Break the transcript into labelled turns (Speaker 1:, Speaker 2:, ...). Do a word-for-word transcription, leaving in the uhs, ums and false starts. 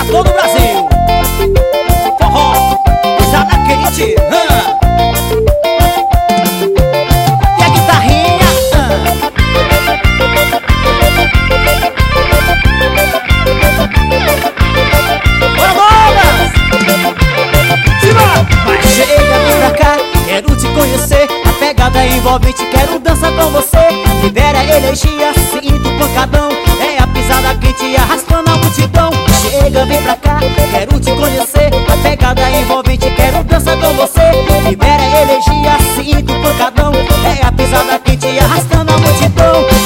Speaker 1: todo o Brasil. Forró, pisada quente, hã? E a guitarrinha, hã? Bora, bora! Simbora! Mas chega, vem pra cá, quero te conhecer. A pegada envolvente, quero dançar com você. Libera energia, sinto pancadão. É a pisada quente arrastando a multidão. Chega, vem pra cá, quero te conhecer. A pegada envolvente, quero dançar com você. Libera energia, sinto pancadão. É a pisada quente arrastando a multidão.